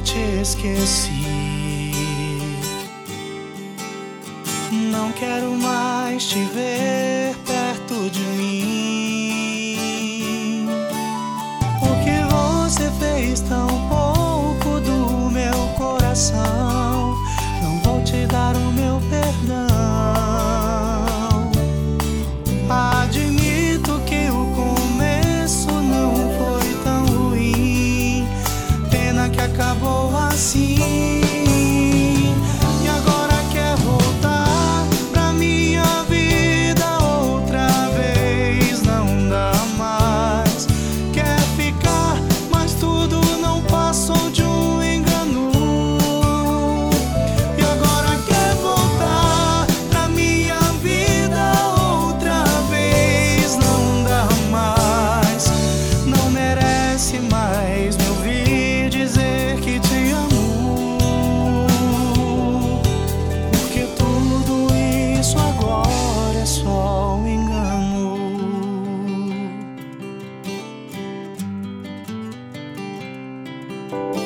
te esqueci. Não quero mais te ver perto de mim. O que você fez tão pouco do meu coração? Não vou te dar o meu perdão. Admito que o começo não foi tão ruim. Pena que acabou assim. Mais me ouvir dizer que te amo, porque tudo isso agora é só um engano.